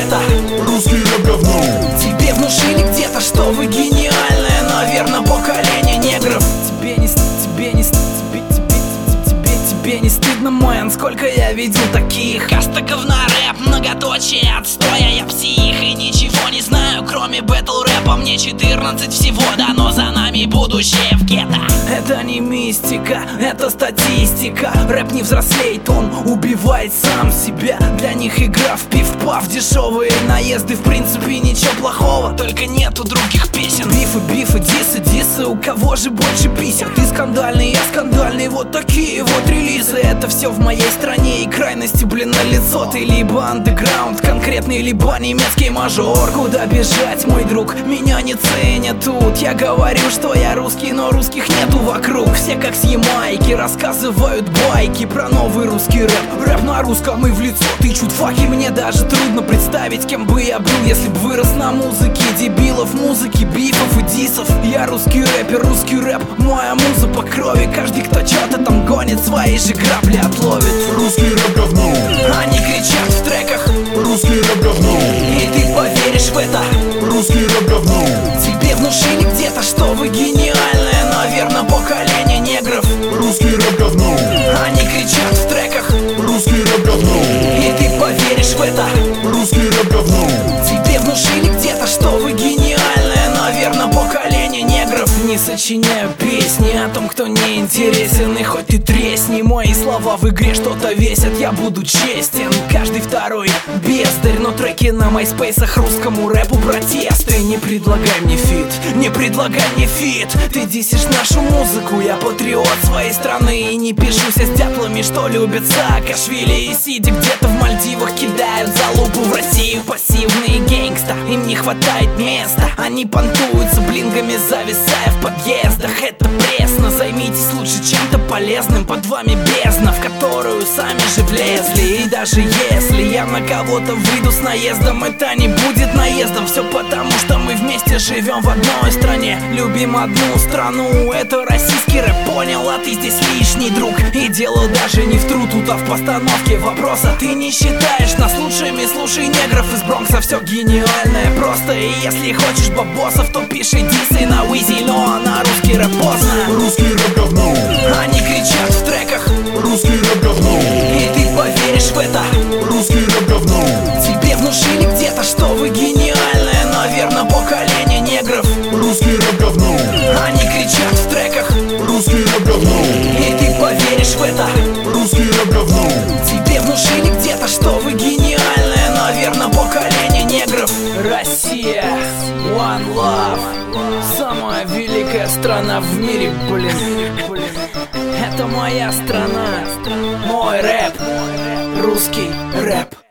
это? Русский рэп говно. Тебе внушили где-то, что вы гениальное, наверное, поколение негров. Тебе не стыдно, мэн, сколько я видел таких. Каста говна, рэп, многоточие, отстоя, я псих и ничего не знаю, кроме бэтл рэпа. Мне 14 всего, да, но за нами будущее в гетто. Это не мистика, это статистика. Рэп не взрослеет, он убивает сам себя. Для них игра в пиф-паф, дешевые наезды, в принципе ничего плохого, только нету других песен. Бифы, дисы, у кого же больше писем? Ты скандальный, я скандальный, вот такие вот релизы. Это все в моей стране и крайности, блин, налицо. Ты либо андеграунд конкретный, либо немецкий мажор. Куда бежать, мой друг, меня не ценят тут. Я говорю, что я русский, но русских нету вокруг. Все как с Ямайки рассказывают байки про новый русский рэп. Рэп на русском и в лицо тычут факи. Мне даже трудно представить, кем бы я был, если бы вырос на музыке дебилов, музыки, бифов и дисов. Я русский рэпер, русский рэп, моя муза по крови. Каждый, кто что-то там гонит, свои же грабли отловит. Русский рэп говно. Они кричат в треках: русский рэп говно. и ты поверишь в это? Русский рэп говно. Тебе внушили где-то, что вы гениальное, наверное, поколение негров. Русский рэп говно. Они кричат в треках: русский рэп говно. и ты поверишь в это? Русский рэп говно. Тебе внушили где-то, что вы гениальное, наверное, поколение негров. Не сочиняю песни о том, кто не интересен, и хоть ты тресни, мои слова в игре что-то весят, я буду честен. Каждый второй бездарь, но треки на майспейсах русскому рэпу протесты. Не предлагай мне фит, не предлагай мне фит. Ты дисишь нашу музыку, я патриот своей страны, и не пишуся с дятлами, что любят Саакашвили и сидя где-то в Мальдивах кидают залупу в Россию. Пассивные гэнгста, им не хватает места, они понтуются блингами, зависая в подъездах. Это пресно, займитесь лучше чем-то полезным. Под вами бездна, в которую сами же влезли. И даже если я на кого-то выйду с наездом, это не будет наездом. Все потому, что мы вместе живем в одной стране, любим одну страну. Это российский рэп, понял, а ты здесь лишний друг. И дело даже не в труд, тут, а в постановке вопроса. Ты не считаешь нас лучшими, слушай негров из Бронкса. Все гениальное просто, и если хочешь бабосов, то пиши дисы на Уизи, но на русский рэп поздно. Русский рэп говно. Они кричат в треках: русский рэп говно. и ты поверишь в это? Русский рэп говно. Тебе внушили где-то, что вы гениальное, наверное, поколение негров. Русский рэп говно. Они кричат в треках: русский рэп говно. и ты поверишь в это? Русский рэп говно. Тебе внушили где-то, что вы гениальное, наверное, поколение негров. Россия, One Love, самая великая страна в мире, блин. Это моя страна, мой рэп, русский рэп.